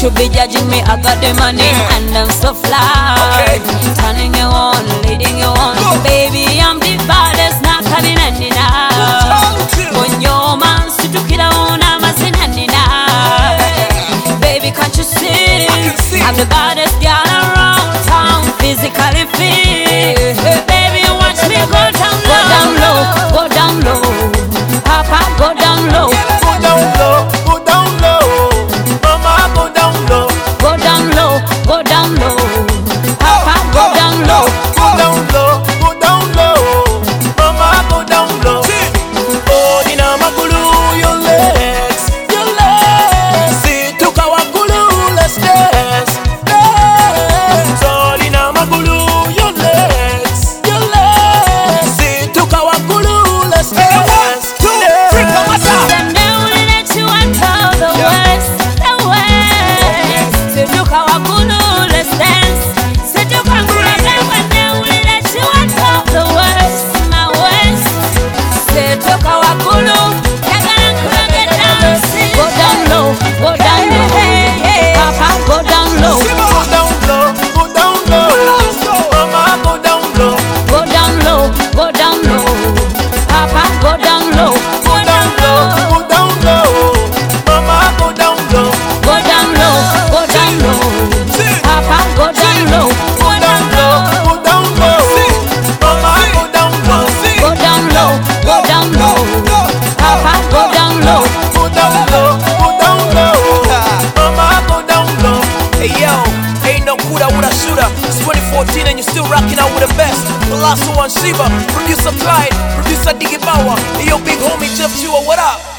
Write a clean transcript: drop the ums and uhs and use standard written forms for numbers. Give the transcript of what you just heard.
should be judging me. I got the money and I'm so fly. Turning you on, leading you on. Baby, I'm the baddest, not coming any now. When your man sit to kill on, I'm a sin any now. Baby, can't you see? I'm the baddest girl around town, physically fit. Baby, watch me go down low, go down low, Papa, go down low, Go down low, go down low. Mama, go down low. go down low, go down low, Papa, go down low. Go down low, go down low. Mama, go down low. Oh, Dina Magulu, your legs, your legs. See, took our gulu, let's dance, dance. Oh, Dina Magulu, your legs, your legs. See, took our gulu, let's dance, dance. Them never let you enter the west, the west. Say look how I could let's dance. Say look how I never let you enter the west, my west. Say look how I could get down. Go down low, go down low, Papa, go down low, Go down low, go down low. Mama, go down low. go down low, go down low, Papa, go down low, Go down low, go down low. Mama, go down low. go down low, go down low, Papa, go down low, Go down low, go down low. Mama, go down low. go down low, go down low, Papa, go down low. Go down low, go down low. Mama, go down low. Hey yo, ain't no Kuda with a shooter. It's 2014 and you're still rocking out with the best. Palazzo and Shiva, producer Clyde, producer Diggy Bauer. Hey yo, big homie Jeff Chua, what up?